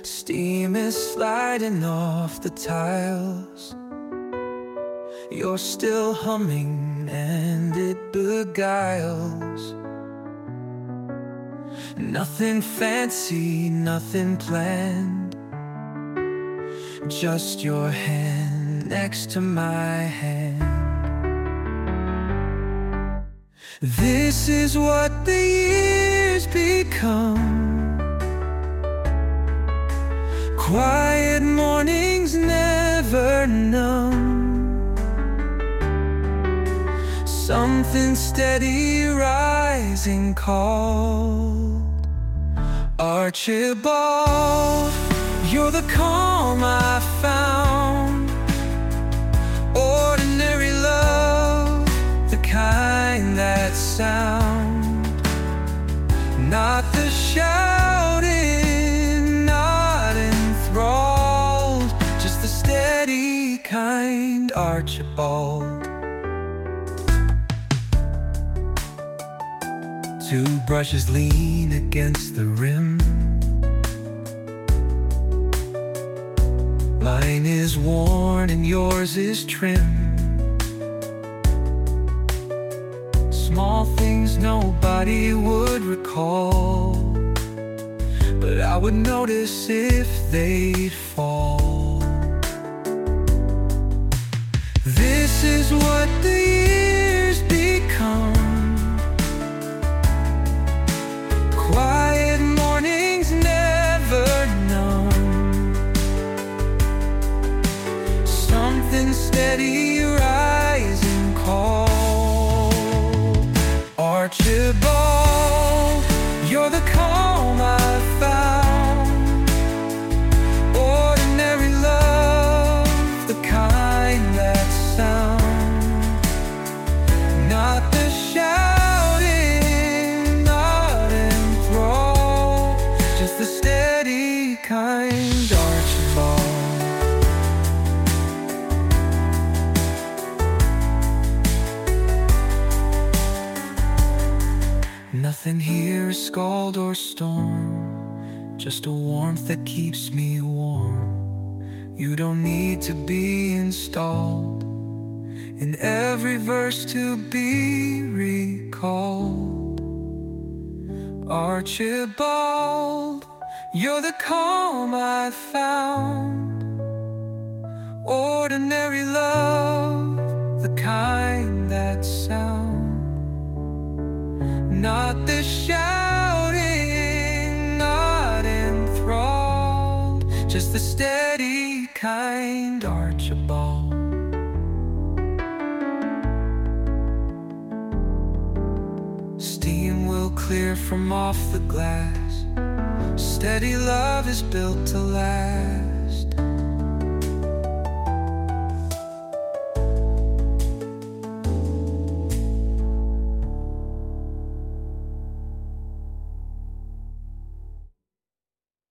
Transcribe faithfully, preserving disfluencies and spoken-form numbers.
Steam is sliding off the tiles. You're still humming and it beguiles. Nothing fancy, nothing planned, just your hand next to my hand. This is what the years become. Quiet mornings never numb. Something steady rising called Archibald. You're the calm I found. Ordinary love, the kind that sound. Not the shouting, not enthralled, just the steady kind, Archibald. Two brushes lean against the rim. Mine is worn and yours is trim. Small things nobody would recall, but I would notice if they'd fall. This is what the years become. Quiet mornings never numb. Something steady rising call. Archibald, you're the calm I found. Ordinary love, the kind that sound. Not the shouting, not enthralled, just the steady kind, Archibald. Nothing here is scald or storm, just a warmth that keeps me warm. You don't need to be installed in every verse to be recalled. Archibald, you're the calm I found. Ordinary love, the kind that sound. Not the shouting, not enthralled, just the steady kind, Archibald. Steam will clear from off the glass. Steady love is built to last.